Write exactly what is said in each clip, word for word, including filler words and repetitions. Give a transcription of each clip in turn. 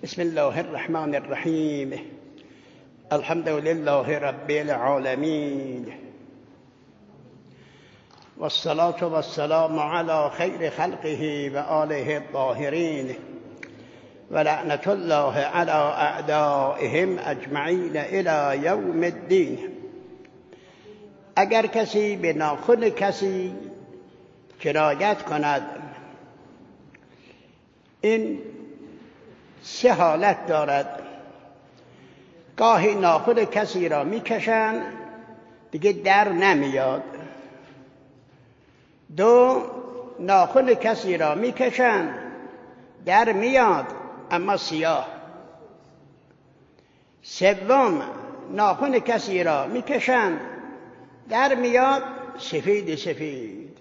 بسم الله الرحمن الرحیم. الحمد لله رب العالمین والصلاة والسلام على خیر خلقه و آله الطاهرین و لعنة الله على اعدائهم اجمعین الی یوم الدین. اگر کسی به ناخن کسی جنایت کند، این سه حالت دارد. گاهی ناخن کسی را میکشند دیگه در نمیاد. دو، ناخن کسی را میکشند در میاد اما سیاه. سوم، ناخن کسی را میکشند در میاد سفید سفید.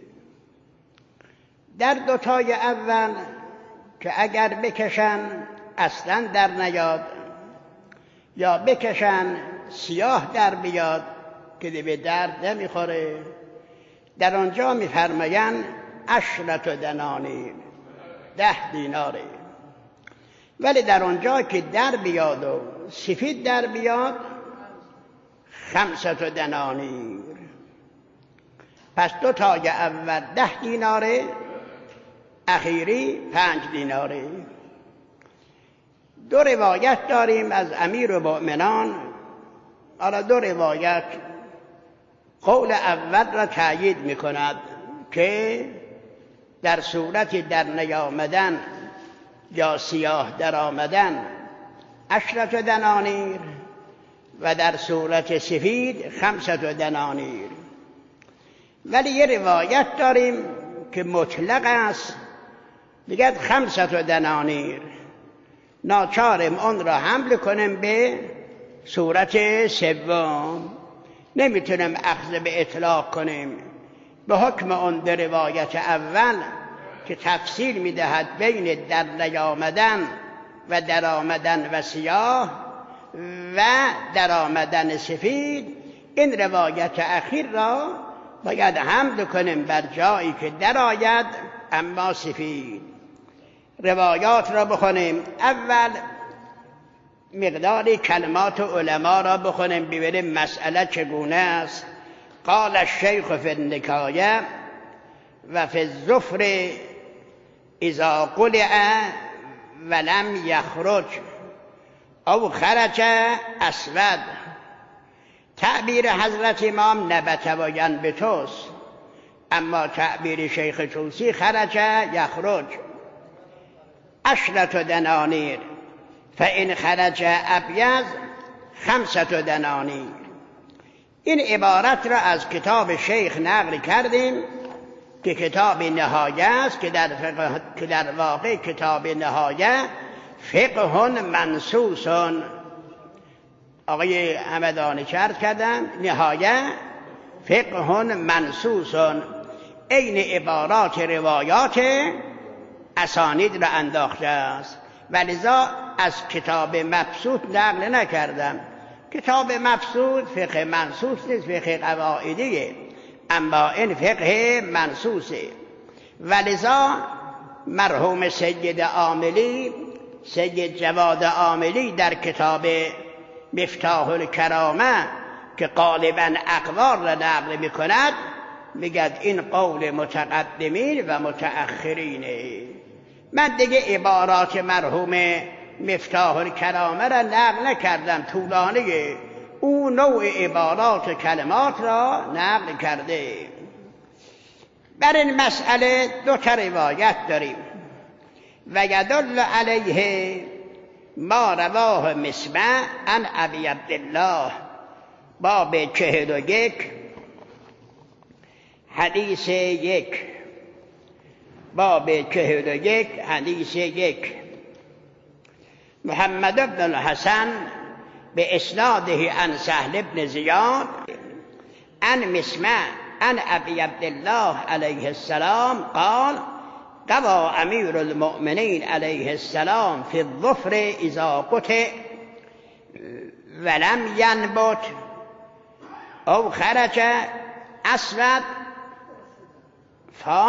در دوتای اول که اگر بکشن اصلا در نیاد یا بکشن سیاه در بیاد که به درد نمیخوره، در آنجا میفرمایند عشرت دنانیر، ده دیناره. ولی در آنجا که در بیاد و سفید در بیاد خمسة دنانیر. پس دو تای اول ده دیناره، اخیری پنج دیناره. دو روایت داریم از امیر المؤمنان. حالا دو روایت قول اول را تأیید می کند که در صورت در نیامدن یا سیاه در آمدن عشرت دنانیر و در صورت سفید خمسة دنانیر. ولی یه روایت داریم که مطلق است، میگه خمسة دنانیر. ناچارم آن را حمل کنیم به صورت سوم، نمیتونیم اخذ به اطلاق کنیم به حکم آن در روایت اول که تفصیل میدهد بین در نیامدن و در آمدن و سیاه و در آمدن سفید. این روایت اخیر را باید حمل کنیم بر جایی که در آید اما سفید. روایات را بخونیم. اول مقداری کلمات علما را بخونیم ببینیم مسئله چگونه است. قال الشیخ فی النکایه و فی الظفر اذا قلع ولم یخرج او خرج اسود. تعبیر حضرت امام نبت و ینبتوست، اما تعبیر شیخ توسی خرج یخرج. عشرة دنانیر فإن خرج ابیض خمسة دنانیر. این عبارت را از کتاب شیخ نقل کردیم که کتاب نهایه است، که در, فقه، که در واقع کتاب نهایه فقه منصوص. آقای همدانی چرد کردن نهایه فقه منصوص، این عبارات روایات اسانید را انداخته است. ولذا از کتاب مبسوط نقل نکردم. کتاب مبسوط فقه منصوص نیست، فقه قواعدیه، اما این فقه منصوصه. ولذا مرحوم سید عاملی، سید جواد عاملی در کتاب مفتاح الکرامه که غالبا اقوال را نقل میکند میگد این قول متقدمین و متأخرینه. من دیگه عبارات مرحوم مفتاح الکرامه را نقل نکردم، طولانیه. او نوع عبارات و کلمات را نقل کرده. بر این مسئله دو تا روایت داریم. و یدل علیه ما رواه مسمع عن ابی عبدالله باب چهل و یک حدیث یک. باب چهل و یک حدیث یک. محمد بن الحسن به اسناده عن سهل بن زیاد عن مسمع عن ابی عبدالله علیه السلام قال قضى امیر المؤمنین علیه السلام فی الظفر اذا قطع ولم ینبت او خرج اسود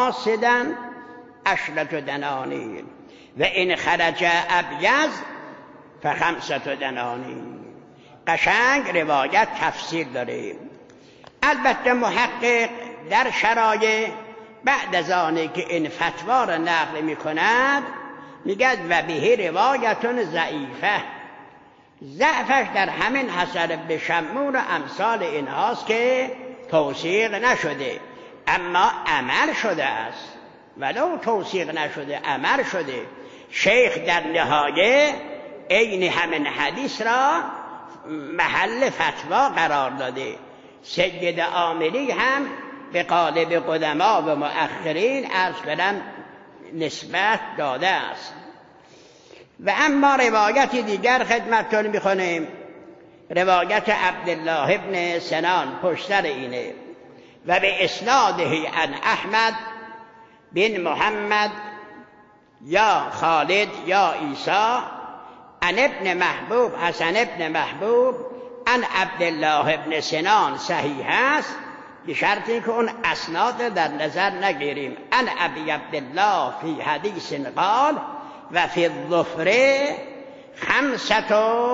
فاسدا عشرة دنانیر و این خرج ابیض فخمسة دنانیر. قشنگ روایت تفسیر داره. البته محقق در شرایع بعد از آنه که این فتوا را نقل می کند میگد و به روایتون ضعیفه. ضعفش در همین حسن بن شمون و امثال اینهاست که توثیق نشده، اما عمل شده است. ولو توثیق نشده عمل شده. شیخ در نهایه عین همین حدیث را محل فتوا قرار داده. سید عاملی هم به قالب قدما و مؤخرین عرض کردم نسبت داده است. و اما روایت دیگر خدمتتون می‌کنیم، روایت عبدالله ابن سنان پشتر اینه و به اسناده عن احمد بن محمد یا خالد یا عیسی عن ابن محبوب حسن ابن محبوب عن عبدالله ابن سنان صحیح است، به شرطی که اون اسناد در نظر نگیریم. عن ابی عبدالله فی حدیث قال و فی الظفر خمسة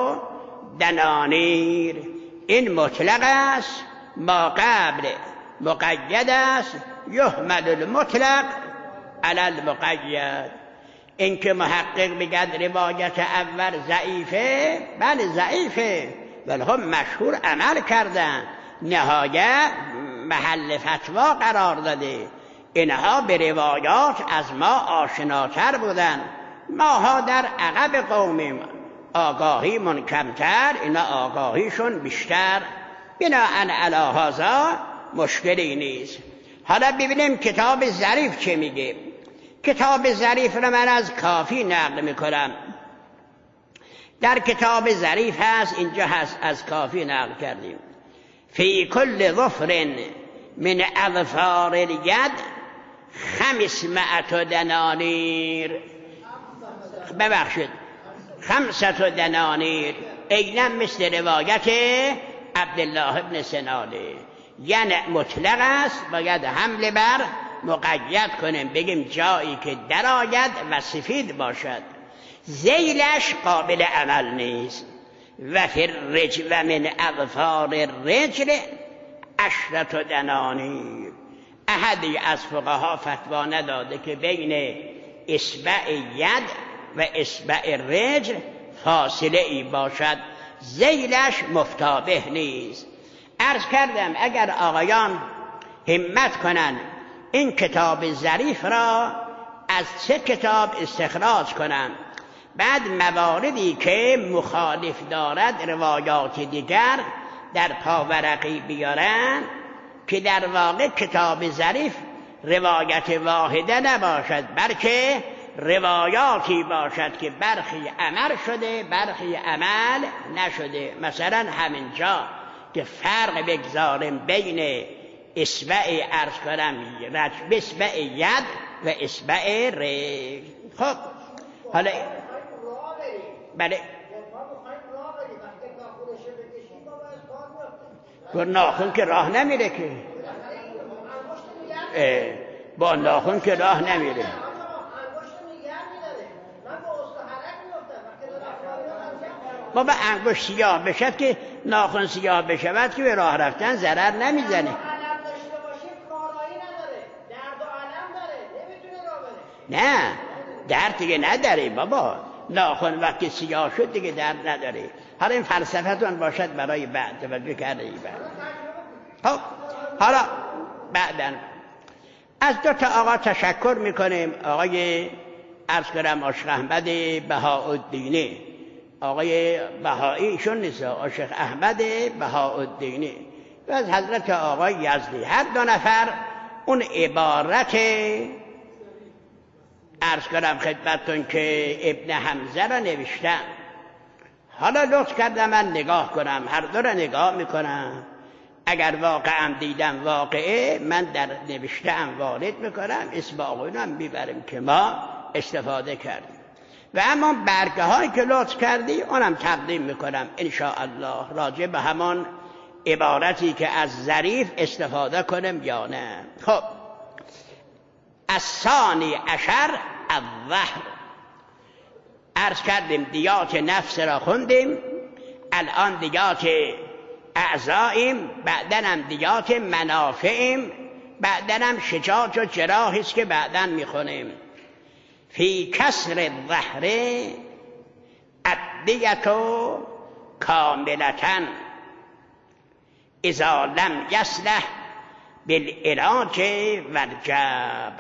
دنانیر. این مطلق است، ما قبل مقید است، یحمل المطلق علی المقید. این که محقق بگد روایت اول ضعیفه، بله ضعیفه، ولی هم مشهور عمل کردن، نهایت محل فتوا قرار داده. اینها به روایات از ما آشناتر بودن، ماها در عقب قومیم، آگاهیمون کمتر، اینا آگاهیشون بیشتر. بناهن علی هذا مشکلی نیست. حالا ببینیم کتاب ظریف چه میگه. کتاب ظریف رو من از کافی نقل میکنم. در کتاب ظریف هست، اینجا هست، از کافی نقل کردیم. فی کل ظفر من اظفار الید خمسمائة دنانیر. ببخشید خمسة دنانیر. اینم مثل روایت عبدالله ابن سنانه، یعنی مطلق است، باید حمل بر مقید کنیم، بگیم جایی که درآید و سفید باشد، ذیلش قابل عمل نیست. و فی الرجل و من اظفار الرجل عشرة دنانیر. احدی از فقها فتوا نداده که بین اصبع ید و اصبع رجل فاصله ای باشد، ذیلش مفتابه نیست. عرض کردم اگر آقایان همت کنن این کتاب ظریف را از سه کتاب استخراج کنن، بعد مواردی که مخالف دارد روایات دیگر در پاورقی بیارن، که در واقع کتاب ظریف روایت واحده نباشد، بلکه روایاتی باشد که برخی عمل شده برخی عمل نشده. مثلا همینجا که فرق بگذاریم بین اصبع عرض کنم رجل اصبع ید و اصبع رجل. خب حالا بله با ناخن که راه نمیره که، با ناخن که راه نمیره. ما به انگشت سیاه بشد که ناخن سیاه بشود که به راه رفتن ضرر نمیزنه. نه درد دیگه نداره بابا، ناخن وقتی سیاه شد دیگه درد نداره. حالا این فلسفتون باشد برای بعد توجه کرده ای بعد. خب حالا بعدن از دو تا آقا تشکر میکنیم. آقای عرض کنم عاشق احمد بهاءالدینی، آقای بهایی ایشون نیست، عاشق احمد بهاءالدینی، و از حضرت آقای یزدی. هر دو نفر اون عبارت عرض کنم خدمتتون که ابن حمزه را نوشتن. حالا لطف کردم من نگاه کنم، هر دو را نگاه میکنم، اگر واقعا دیدم واقعه من در نوشته‌ام وارد میکنم، اسم آقایونم میبریم که ما استفاده کردیم. و اما برگه هایی که لطف کردی اونم تقدیم میکنم انشاءالله، راجع به همان عبارتی که از ظریف استفاده کنم یا نه. خب الثانی عشر الظهر. عرض کردیم دیات نفس را خوندیم، الان دیات اعضاییم، بعدن هم دیات منافعیم، بعدن هم شجاعت و جراحی است که بعدن میخونیم. فی کسر الظهر الدیة کاملة اذا لم یصلح بالعلاج والجبر.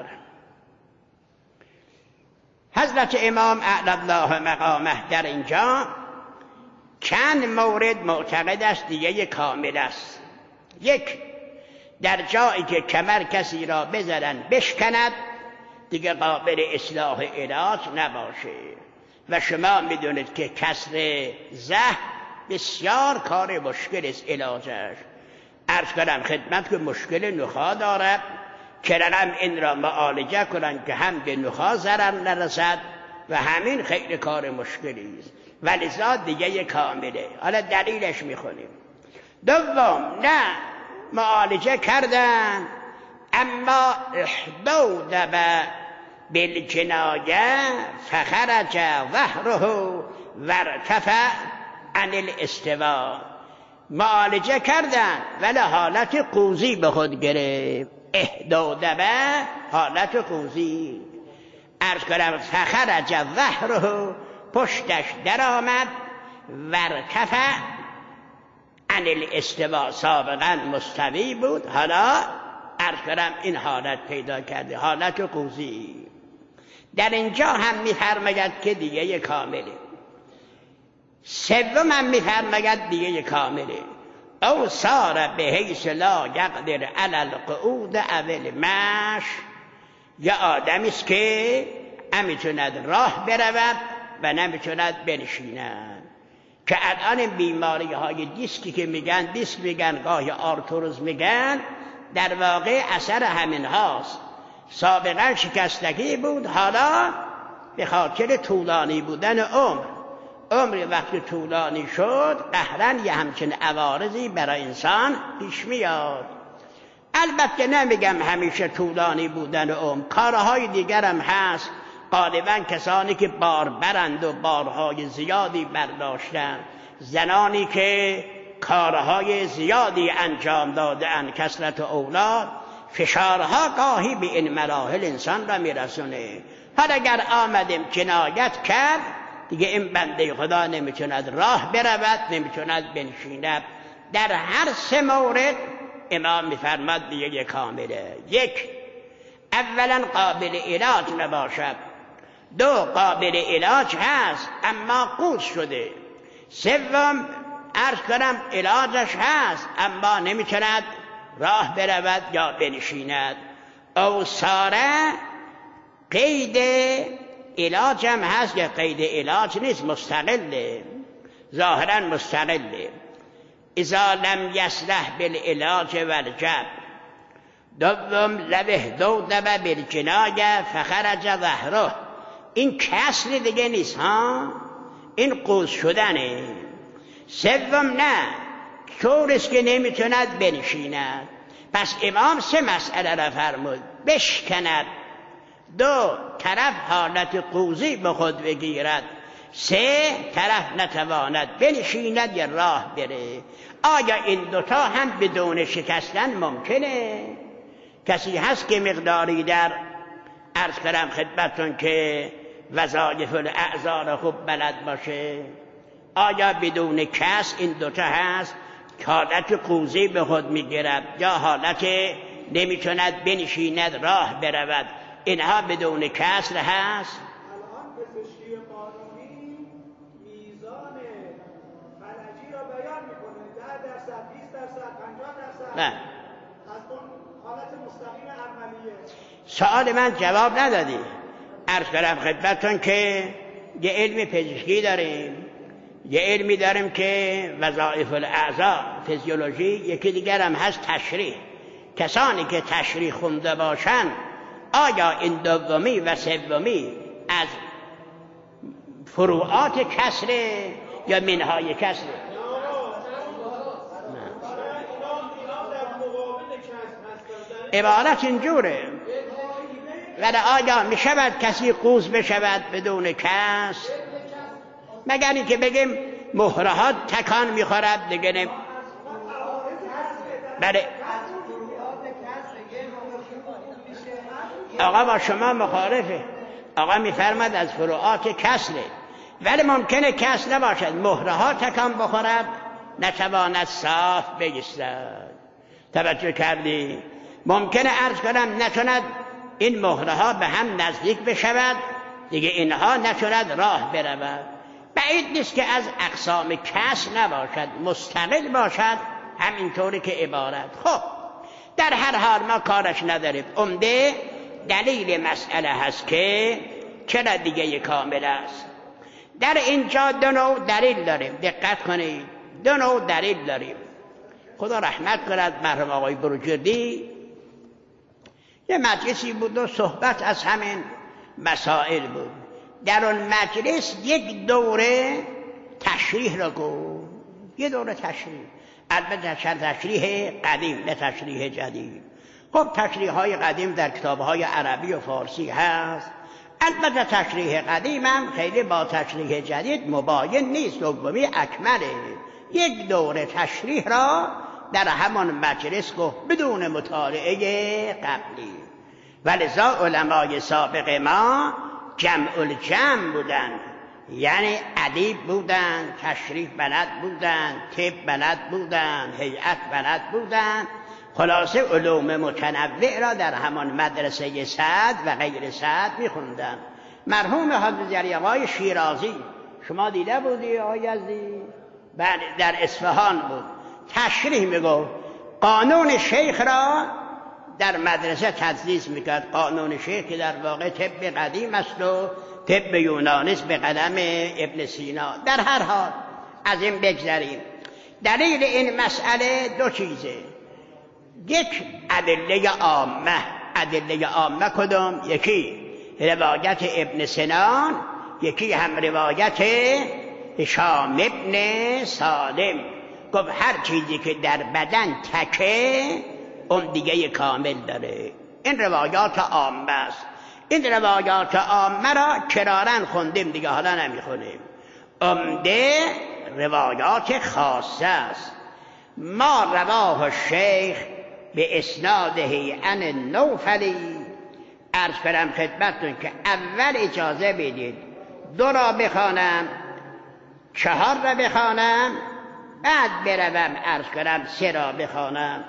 حضرت امام اعلی الله مقامه در اینجا چند مورد معتقد است دیگه کامل است. یک، در جایی که کمر کسی را بزنن بشکند دیگه قابل اصلاح علاج نباشه و شما میدونید که کسر زهر بسیار کار مشکل است علاجش. عرض کنم خدمت که مشکل نخاع دارد که رقم این را معالجه کنن که هم به نخاع ضرر نرسد و همین خیلی کار مشکلی است، ولذا دیگه کامله. حالا دلیلش میخونیم. دوم، نه معالجه کردن اما احدود بالجنایه فخرج ظهره وارتفع عن الاستواء. معالجه کردن ولی حالت قوزی به خود گرفت. احدود به حالت قوزی. عرض کنم فخرج ظهره، پشتش در آمد، وارتفع عن الاستواء، سابقا مستوی بود، حالا عرض کنم این حالت پیدا کرده، حالت قوزی. در اینجا هم میفرماید که دیگه کامله. سوم هم میفرماید دیگه کامله. او سار به حیث لا یقدر علی القعود او المشی، یا آدمی است که نمیتوند راه برود و نمیتوند بنشیند، که الان بیماری های دیسکی که میگن، دیسک میگن، گاهی آرتروز میگن، در واقع اثر همین هاست. سابقا شکستگی بود، حالا به خاطر طولانی بودن عمر، عمر وقتی طولانی شد قهرن یه همچین عوارضی برای انسان پیش میاد. البته نمیگم همیشه طولانی بودن عمر، کارهای دیگر هم هست. غالبا کسانی که باربرند و بارهای زیادی برداشتن، زنانی که کارهای زیادی انجام دادن، کثرت اولاد، فشارها گاهی به این مراحل انسان را میرسونه. حالا اگر آمدیم جنایت کرد دیگه این بنده خدا نمیتوند راه برود، نمیتوند بنشیند. در هر سه مورد امام میفرماد دیگه کامله. یک، اولا قابل علاج نباشد. دو، قابل علاج هست اما قوس شده. سوم، عرض کنم علاجش هست اما نمیتوند راه برود یا بنشیند. او ساره قید علاج هم هست یا قید علاج نیست، مستقله، ظاهرا مستقله. اذا لم یصلح بالعلاج والجبر. دوم، لبه دودب بالجنایه فخرج ظهره. این کسر دیگه نیست ها، این قوس شدنه. سوم، نه طورست که نمیتوند بنشیند. پس امام سه مسئله را فرمود: بشکند. دو، طرف حالت قوزی به خود بگیرد. سه، طرف نتواند بنشیند یا راه بره. آیا این دوتا هم بدون شکستن ممکنه؟ کسی هست که مقداری در عرض کنم خدمتون که وظایف الاعضا را خوب بلد باشه؟ آیا بدون کس این دوتا هست؟ حالت قوزی به خود میگیرد یا حالت نمیتوند بنشیند راه برود، اینها بدون کسر هست؟ الان پزشکی قانونی میزان فلجی را بیان میکنه، ده درصد، بیست درصد، پنجاه درصد. نه. از اون حالت مستقیم عملیه. سوال من جواب ندادی. عرض کنم خدمتتون که یه علم پزشکی داریم، یه علمی داریم که وظایف الاعضا، فیزیولوژی، یکی دیگر هم هست تشریح. کسانی که تشریح خونده باشن آیا این دومی و سومی از فروعات کسره یا منهای کسره؟ عبارت اینجوره. ولی آیا می شود کسی قوز بشود بدون کس؟ مگر اینکه بگیم مهره ها تکان میخورد دیگه نمی... بله آقا با شما مخالفه. آقا میفرماد از فروعات کسره، ولی ممکنه کس نباشد، مهره ها تکان بخورد نتواند صاف بایستد. توجه کردی؟ ممکنه عرض کنم نتوند این مهره ها به هم نزدیک بشود دیگه، اینها نتوند راه برود. بعید نیست که از اقسام کس نباشد، مستقل باشد همینطوری که عبارت. خب در هر حال ما کارش نداریم، عمده دلیل مسئله هست که چرا دیگه کامل است. در اینجا دو نوع دلیل داریم، دقت کنید، دو نوع دلیل داریم. خدا رحمت کند مرحوم آقای بروجردی، یه مجلسی بود و صحبت از همین مسائل بود. در اون مجلس یک دوره تشریح را گفت، یه دوره تشریح، البته تشریح قدیم نه تشریح جدید. خب تشریح های قدیم در کتاب های عربی و فارسی هست، البته تشریح قدیم هم خیلی با تشریح جدید مباین نیست، دومی اکمله. یک دوره تشریح را در همان مجلس گفت بدون مطالعه قبلی. ولذا علمای سابق ما جمع الجمع بودن، یعنی ادیب بودن، تشریح بلد بودن، طب بلد بودن، هیئت بلد بودن، خلاصه علوم متنوع را در همان مدرسه صدر و غیر صدر میخوندن. مرحوم حافظ یحیی شیرازی شما دیده بودی آقای یزدی؟ بعد در اصفهان بود، تشریح میگفت، قانون شیخ را در مدرسه تدریس میکرد. قانون شیخ که در واقع طب قدیم است و طب یونانی است به قلم ابن سینا. در هر حال از این بگذریم. دلیل این مسئله دو چیزه، یک ادله عامه. ادله عامه کدوم؟ یکی روایت ابن سنان، یکی هم روایت هشام ابن سالم. گفت هر چیزی که در بدن تکه اون دیگه کامل داره. این روایات عامه است. این روایات عامه را کرارن خوندیم دیگه، حالا نمیخونیم. عمده روایات خاصه است. ما رواه الشیخ به اسناده عن النوفلی. عرض کنم خدمتتون که اول اجازه بدید دو را بخوانم، چهار را بخوانم، بعد بروم عرض کنم سه را بخوانم.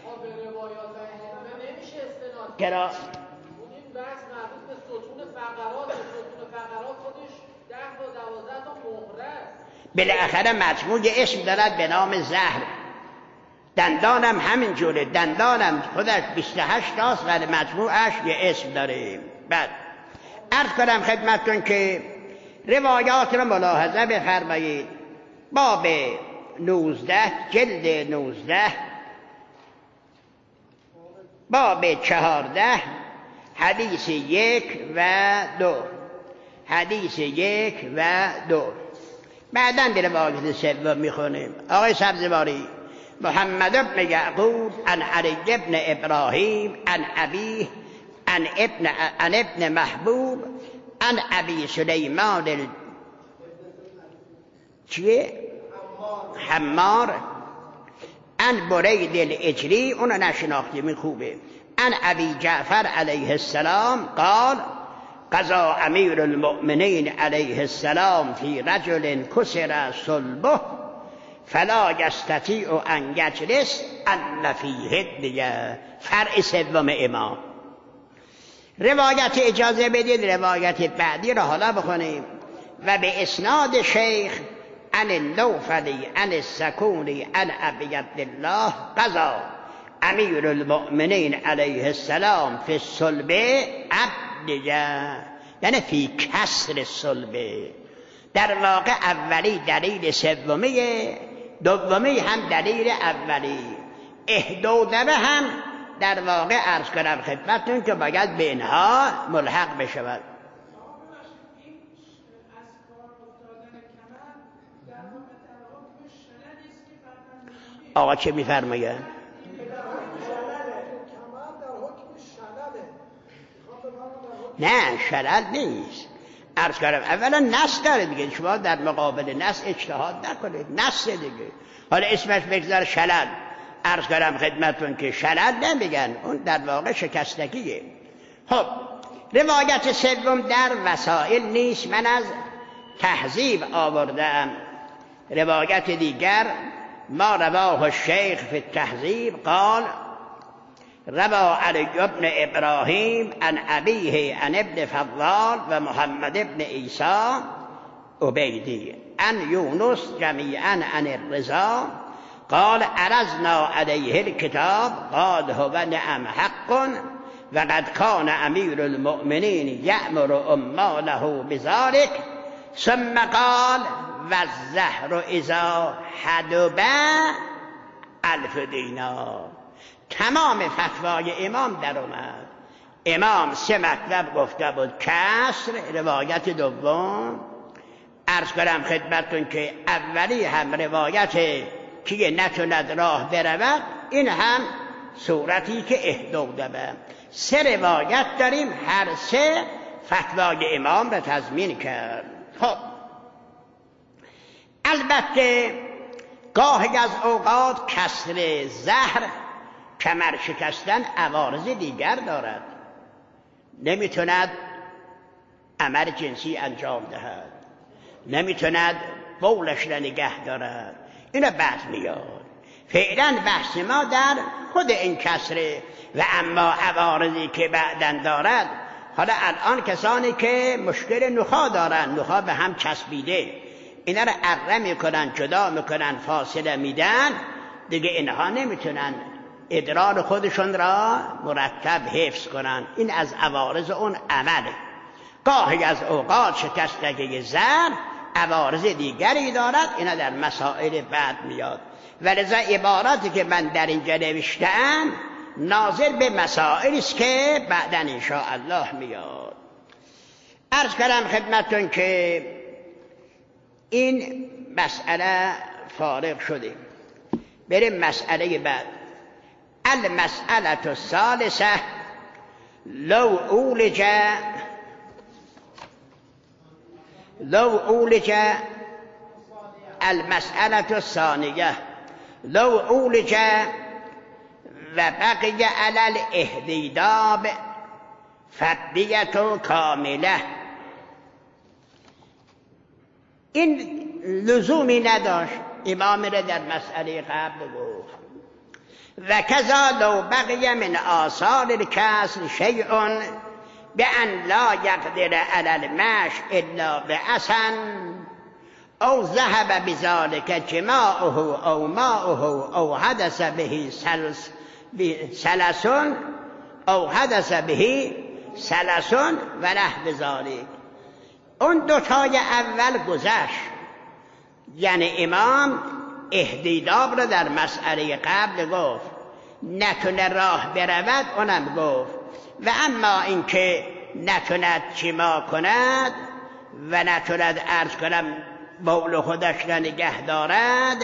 کرا این بحث مربوط به ستون فقرات، ستون فقرات خودش ده تا دوازده تا مهره است. بالاخره مجموع اسم دارد به نام زهر. دندانم همین جوره، دندانم خودش بیست و هشت تاست ولی مجموعش یه اسم داره. بعد عرض کنم خدمتتون که روایات را ملاحظه بفرمایید. باب نوزده، جلد نوزده، باب چهارده، حدیث یک و دو، حدیث یک و دو. بعداً به روایت سوم میخونیم. آقای سبزواری محمد ابن یعقوب عن علی ابن ابراهیم عن ابیه عن ابن عن ابن محبوب عن ابی سلیمان ال... چیه؟ حمار عن برید الاجری، اونو نشناختیم، این خوبه. عن ابی جعفر علیه السلام قال قضا امیر المؤمنین علیه السلام فی رجل کسر صلبه فلا یستطیع ان یجلس ان فیه دیگه. فرع سوم امام. روایت اجازه بدید روایت بعدی را حالا بخونیم. و به اسناد شیخ عن النوفلی عن السکونی عن ابی عبدالله قضا امیر المؤمنین علیه السلام فی الصلبه عبدیه، یعنی فی کسر الصلبه. در واقع اولی دلیل سومیه، دومی هم دلیل اولی. احدودبه هم در واقع عرض کنم خدمتتون که باید به اینها ملحق بشود. آقا چه میفرماید؟ نه شلل نیست، عرض کردم اولا نص داره دیگه، شما در مقابل نص اجتهاد نکنید، نص دیگه. حالا اسمش بگذار شلل، عرض کردم خدمتون که شلل نمیگن، اون در واقع شکستگیه. خب روایت سوم در وسائل نیست، من از تهذیب آوردم. روایت دیگر ما رواه الشیخ فی التهذیب قال روا علی بن ابراهیم عن ابیه عن ابن فضال و محمد ابن عیسی عبیدی عن یونس جمیعا عن الرضا قال عرضنا علیه الكتاب قال هو نعم حق وقد كان امیر المؤمنین یأمر عماله بذلك ثم قال والزهر اذا حدب الف دینار. تمام فتوای امام در اومد. امام سه مطلب گفته بود، کسر روایت دوم، عرض کنم خدمتون که اولی هم روایت که نتوند راه برود، این هم صورتی که اهدوده به سه روایت داریم، هر سه فتوای امام را تضمین کرد. خب البته گاهی از اوقات کسر زهر کمر شکستن عوارض دیگر دارد، نمیتوند عمل جنسی انجام دهد، نمیتوند بولش را نگه دارد، اینا بعد میاد. فعلا بحث ما در خود این کسره و اما عوارضی که بعدن دارد. حالا الان کسانی که مشکل نخا دارن، نخا به هم چسبیده، اینا را اره میکنن، جدا میکنن، فاصله میدن، دیگه اینها نمیتونن ادرار خودشون را مرتب حفظ کنن. این از عوارض اون عمله. گاهی از اوقات شکستگی زر عوارض دیگری دارد، اینا در مسائل بعد میاد. ولذا عباراتی که من در اینجا نوشتم ناظر به مسائلی است که بعداً ان شاء الله میاد. عرض کردم خدمتتون که این مسئله فارغ شدیم، بریم مسئله بعد. المسئله الثالثه لو اولج لو اولج المسألة الثانية لو اولج و بقی علی الاهدیداب فدیة کامله. این لزومی نداشت، امام را در مسئله قبل گفت. و کذا لو بقی من آثار الکسر شیء بأن لا يقدر على المشي الا بعسن او ذهب بذلك جماعه او ماؤه او حدث به سلس سلس او حدث به سلس و نحو ذلك. اون دوتای اول گذشت، یعنی امام اهدیداب را در مسئله قبل گفت، نتونه راه برود اونم گفت. و اما اینکه نتوند چیما کند و نتوند عرض کنم بول خودش را نگه دارد،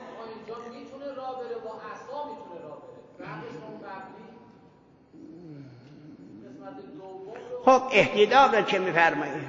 خب اهدیداب را چه میفرمایید؟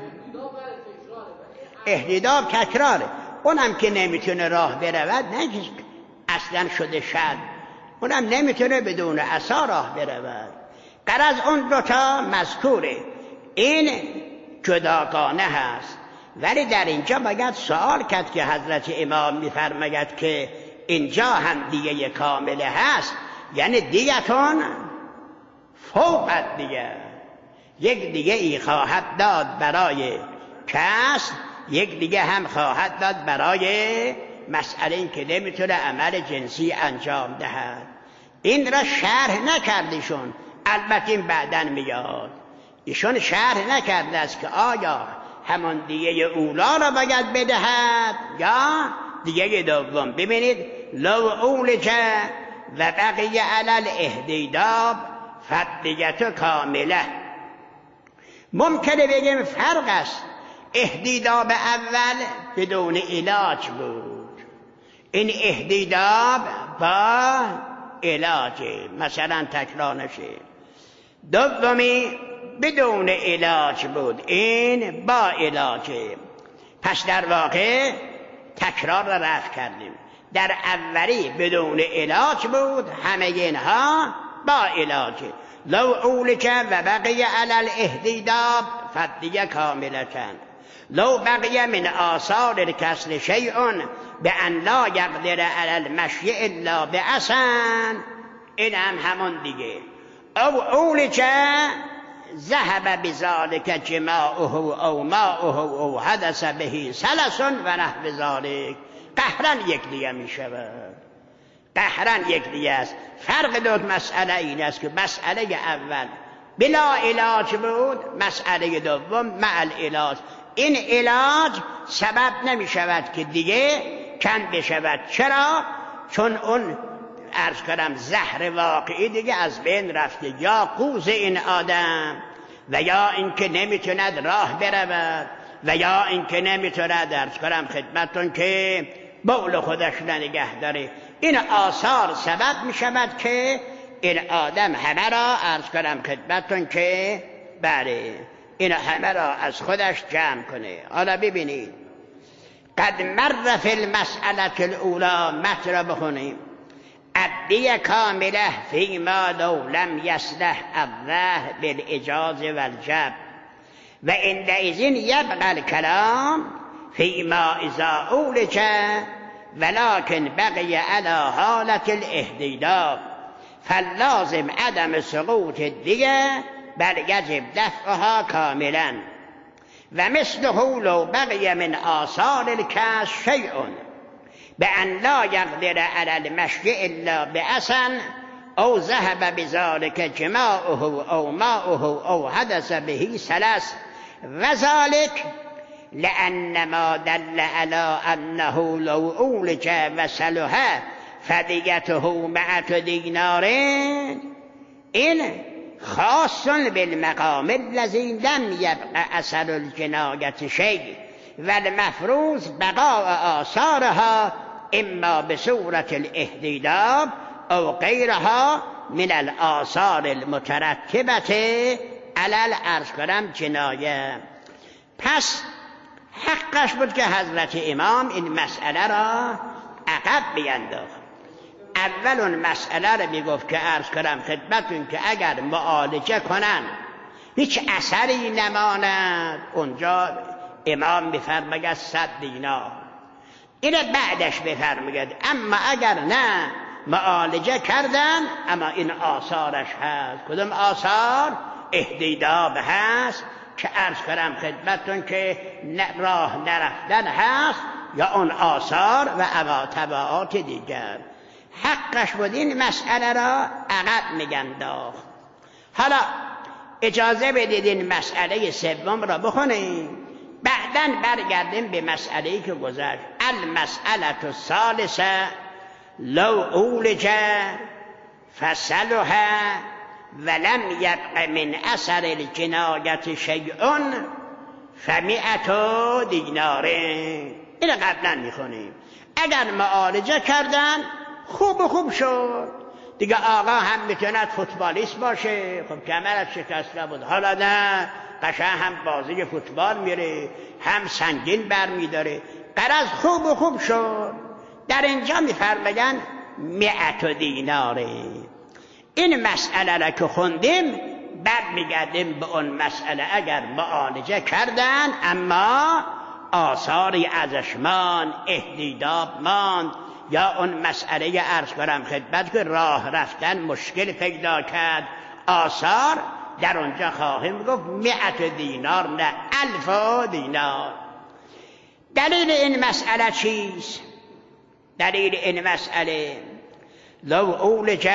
اهدیداب تکراره. اونم که نمیتونه راه برود، نه اصلا شده شد، اونم نمیتونه بدون عصا راه برود. غرض اون دوتا مذکوره، این جداگانه هست. ولی در اینجا باید سوال کرد که حضرت امام میفرماید که اینجا هم دیگه کامله هست، یعنی دیگتون فوق دیگه، یک دیگه ای خواهد داد برای کس، یک دیگه هم خواهد داد برای مسئله این که نمیتونه عمل جنسی انجام دهد. این را شرح نکردیشون، البته این بعدن میاد. ایشون شرح نکرده است که آیا همون دیگه اولا را باید بدهد یا دیگه دوم. ببینید لو اولج و بقیه علی الاهدیداب فدیة کامله. ممکنه بگیم فرق است، اهدیداب اول بدون علاج بود، این اهدیداب با علاج، مثلا تکرار نشه. دومی بدون علاج بود، این با علاجه. پس در واقع تکرار را رفع کردیم. در اولی بدون علاج بود، همه اینها با علاجه. لو اولک و بقی علی الاهتداب فدیه کاملة لو بقی من آثار الکسل شیء بأن لا یقدر علی المشی الا بعصا، این هم همون دیگه. او اولک ذهب بذلك جماعه او ماؤه او حدث به سلس و نحو ذلك، قهرن یک دیگه می شود، قهرن یک دیگه است. فرق دو مسئله این است که مسئله اول بلا علاج بود، مسئله دوم مع العلاج. این علاج سبب نمی شود که دیگه کند بشود. چرا؟ چون اون عرض کنم زهر واقعی دیگه از بین رفته، یا قوز این آدم، و یا اینکه نمیتوند راه برود، و یا اینکه نمیتوند عرض کنم خدمتون که بول خودش نگه داره. این آثار سبب می شود که این آدم همه را عرض کنم خدمتون که بله این همه را از خودش جمع کنه. حالا ببینید قد مر فی المسئله الاولی، متن را بخونیم. عدیه کامله فیما لو لم یصلح الظاهر بالاجاز والجب و عندئذ یبقى الکلام فیما اذا اولج ولكن بقي على حالة الاهتداب فاللازم عدم سقوط الدية بل يجب دفعها كاملا ومثله لو بقي من آثار الكاس شيء بأن لا يقدر على المشي إلا بأسا أو ذهب بذلك جماعه أو ماؤه أو حدث به سلس وذلك لأن ما دل على أنه لو أولج وصلها فديته مئة دينار إن خاص بالمقام الذي لم يبق أثر الجناية شيء والمفروض بقاء آثارها إما بصورة الاهتداب أو غيرها من الآثار المترتبة على العرض کنم جنایه. پس حقش بود که حضرت امام این مسئله را عقب بینداخت. اول اون مسئله را میگفت که عرض کنم خدمتون که اگر معالجه کنن هیچ اثری نماند، اونجا امام میفرماید صد دینار. اینه بعدش بفرماید اما اگر نه معالجه کردن اما این آثارش هست. کدوم آثار؟ اهتداب هست که عرض کنم خدمتون که راه نرفتن هست یا اون آثار و اما تبعات دیگر. حقش بود این مسئله را عقب میگنداخت. حالا اجازه بدید این مسئله سوم را بخونیم، بعداً برگردیم به مسئله‌ای که گذشت. المسئله الثالثه لو اولج فصلها ولم یبق من اثر الجنایت شیء فمئة دینار. این قبلا میخونیم. اگر معالجه کردن خوب خوب شد دیگه، آقا هم میتوند فوتبالیست باشه، خب کمرش شکسته بود، حالا نه قشنگ هم بازی فوتبال میره هم سنگین بر میداره، غرض خوب خوب شد. در اینجا میفرمایند مئة دیناره. این مسئله را که خوندیم بعد میگردیم به اون مسئله اگر معالجه کردن اما آثاری ازش ماند، اهتداب ماند، یا اون مسئله عرض کنم خدمت که راه رفتن مشکل پیدا کرد، آثار در اونجا خواهیم گفت مئة دینار نه الف دینار. دلیل این مسئله چیست؟ دلیل این مسئله لو اولج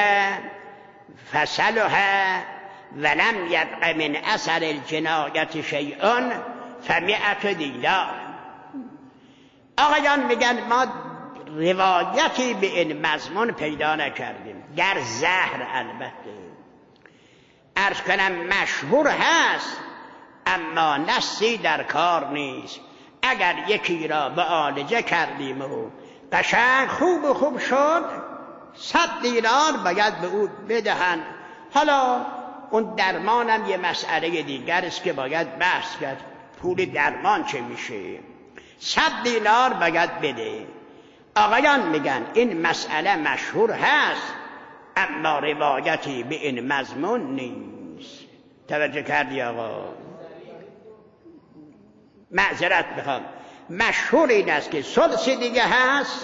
فصلها ولم یبق من اثر الجنایت شیء فمئة دینار. آقایان میگن ما روایتی به این مضمون پیدا نکردیم، در زهر البته عرض کنم مشهور هست اما نصی در کار نیست. اگر یکی را معالجه کردیم و قشنگ خوب خوب شد صد دینار باید به او بدهند. حالا اون درمانم یه مسئله دیگر است که باید بحث کرد. پول درمان چه میشه؟ صد دینار باید بده. آقایان میگن این مسئله مشهور هست اما روایتی به این مضمون نیست. توجه کردی آقا؟ معذرت میخوام، مشهور این است که ثلث دیگه هست،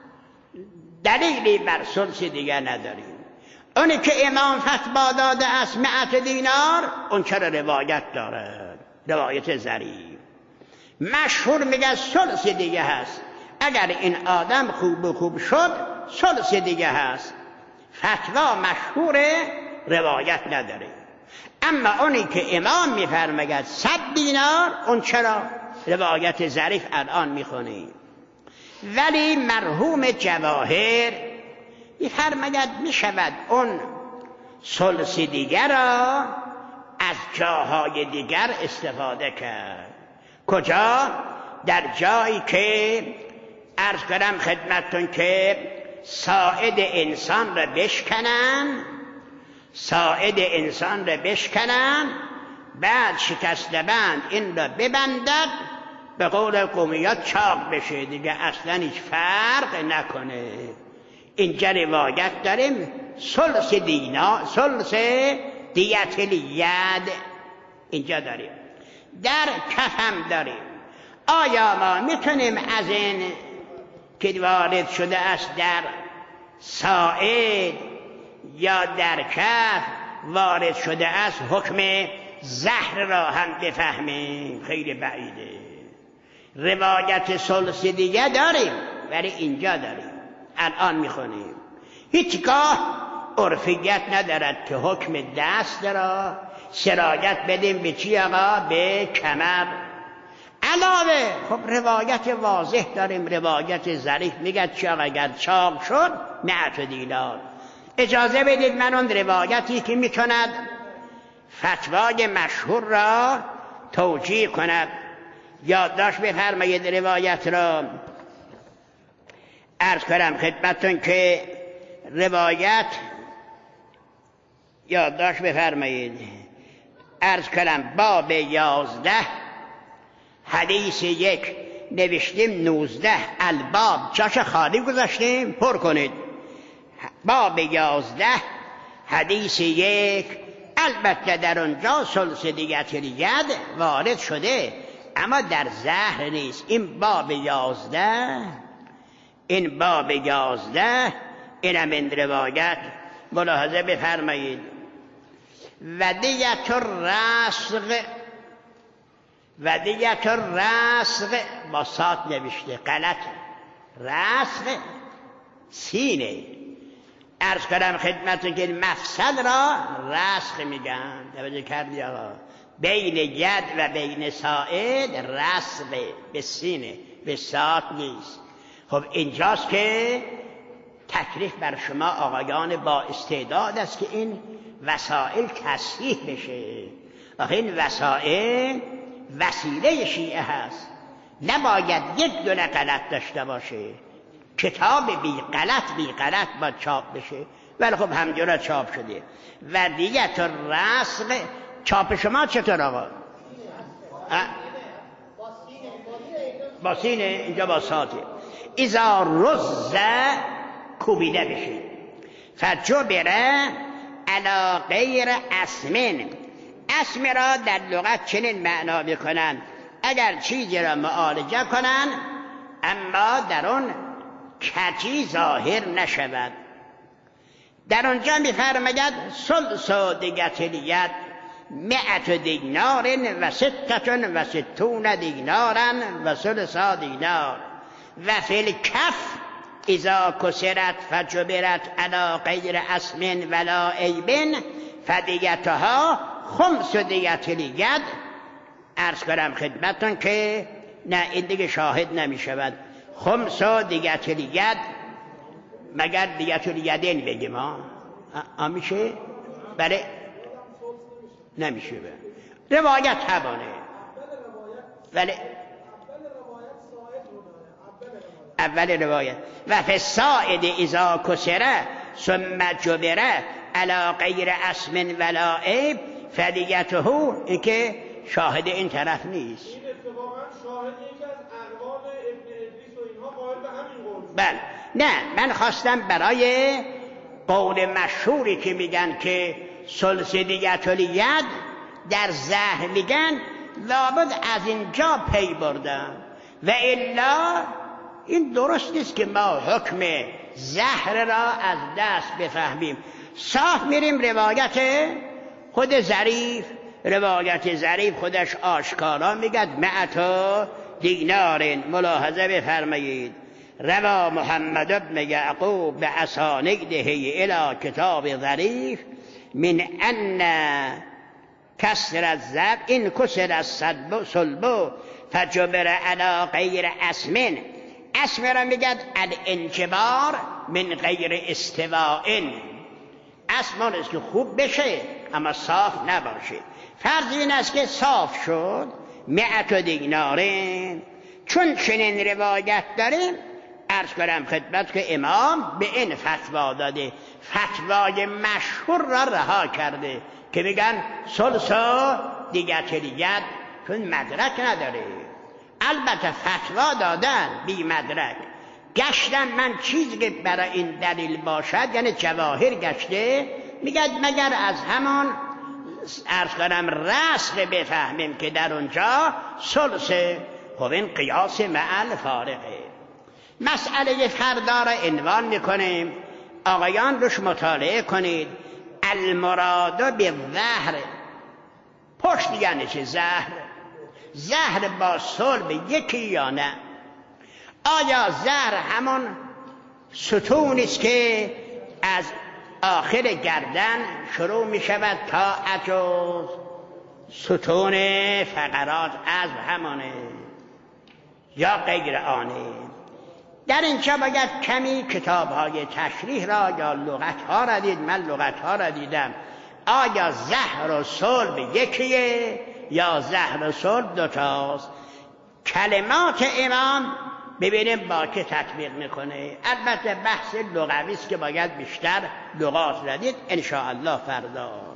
دلیلی بر ثلث دیگه نداریم. اونی که امام فتوا داده است مئت دینار، اون چرا روایت داره؟ روایت ضعیف. مشهور میگه ثلث دیگه هست، اگر این آدم خوب و خوب شد ثلث دیگه هست. فتوا مشهوره، روایت نداره. اما اونی که امام میفرماید صد دینار، اون چرا روایت ضعیف الان میخونیم. ولی مرحوم جواهر میفرماید میشود اون ثلث دیگر را از جاهای دیگر استفاده کرد. کجا؟ در جایی که عرض کنم خدمتتون که ساعد انسان را بشکنن، ساعد انسان را بشکنن، بعد شکسته بند این را ببندد، به قول قومیات چاق بشه دیگه، اصلا هیچ فرق نکنه. اینجا روایت داریم ثلث دینا، ثلث دیت الید اینجا داریم. در کف هم داریم. آیا ما میتونیم از این که وارد شده است در ساعد یا در کف وارد شده است حکم زهر را هم بفهمیم؟ خیلی بعیده. روایت ثلث دیگه داریم ولی اینجا داریم، الان میخونیم. هیچگاه عرفیت ندارد که حکم دست را سرایت بدیم به چی آقا؟ به کمر. علاوه خب روایت واضح داریم، روایت ظریف میگه چی آقا؟ اگر چاق شد مئت دینار. اجازه بدید من اون روایتی که میتوند فتوای مشهور را توجیه کند یادداشت بفرمایید. روایت را عرض کنم خدمتتون که روایت یادداشت بفرمایید. عرض کنم باب یازده حدیث یک نوشتیم نوزده، الباب جاش خالی گذاشتیم، پر کنید. باب یازده حدیث یک، البته در اونجا ثلث دیگت الید وارد شده اما در زهر نیست. این باب یازده، این باب یازده اینم این روایت ملاحظه بفرمایید. ودیت الرسغ، ودیت الرسغ با صاد نوشته، غلط. رسغ سینه. عرض کنم خدمت که مفصل را رسغ میگن. توجه کردی آقا؟ بین ید و بین ساعد رسغ، به سینه، به صاد نیست. خب اینجاست که تکلیف بر شما آقایان با استعداد است که این وسائل تصحیح بشه. آخه این وسائل وسیله شیعه هست، نباید یک دونه غلط داشته باشه. کتاب بی غلط بی غلط باید چاپ بشه، ولی خب همجورا چاپ شده. ودیت الرسغ چاپ شما چطور آقا؟ با سینه، اینجا با ساته. اذا رز کوبیده بشه، فجبره علی غیر اسمن. اسم را در لغت چنین معنا بکنن اگر چیزی را معالجه کنن اما در اون کجی ظاهر نشود. در اونجا میفرماید ثلث دیگت الید مئت دینار و ستتون و ستون دینارا و ثلثا دینار و فی الکف اذا کسرت فجبرت علی غیر اسم ولا عیب فدیتها خمس دیت الید. عرض کنم خدمتون که نه این دیگه شاهد نمی شود. خمس دیت الید، مگر دیت الیدین بگیم ها؟ ها میشه؟ بله نمیشه. بله روایت همانه. بله اول روایت و فی الصاعد اذا کسره ثم جبره علی غیر اسم ولا عیب فدیته، این که شاهد این طرف نیست. این اتفاقا شاهد یکی از اقوال ابن ادریس و اینها قائل به همین قول. بله نه، من خواستم برای قول مشهوری که میگن که ثلث دیت الید در زهر میگن، لابد از اینجا پی بردم و الا این درست نیست که ما حکم زهر را از دست بفهمیم. صاف میریم روایت خود ظریف، روایت ظریف خودش آشکارا میگد مئتا دینار. ملاحظه بفرمایید، روا محمد ابن یعقوب به اسانیده الی کتاب ظریف من ان کسر الزب این کسر الصلب صلب فجبر علی غیر اسمن. اسم را میگد الانجبار من غیر استواء. اسم آن است که خوب بشه اما صاف نباشه. فرض این است که صاف شد مئت دیناره. چون چنین روایت داریم عرض کنم خدمت که امام به این فتوا داده، فتوای مشهور را رها کرده که بگن ثلث دیگت دیگت، چون مدرک نداره. البته فتوا دادن بی مدرک. گشتم من چیزی که برای این دلیل باشد، یعنی جواهر گشته، میگد مگر از همان عرض کنم رسخ بفهمیم که در اونجا ثلثه. خب این قیاس معل فارقه. مسئله فردا را عنوان میکنیم، آقایان روش مطالعه کنید. المراد به زهر، پشت یعنی چه زهر؟ زهر با صلب یکی یا نه؟ آیا زهر همون ستونی است که از آخر گردن شروع می شود تا عجوز؟ ستون فقرات از همانه یا غیر آنه؟ در اینجا باید کمی کتاب های تشریح را یا لغت ها را دید. من لغت ها را دیدم. آیا زهر و صلب یکیه یا زهر و صلب دوتاست؟ کلمات امام ببینیم با که تطبیق میکنه. البته بحث لغوی است که باید بیشتر لغات را دید ان شاء الله فردا.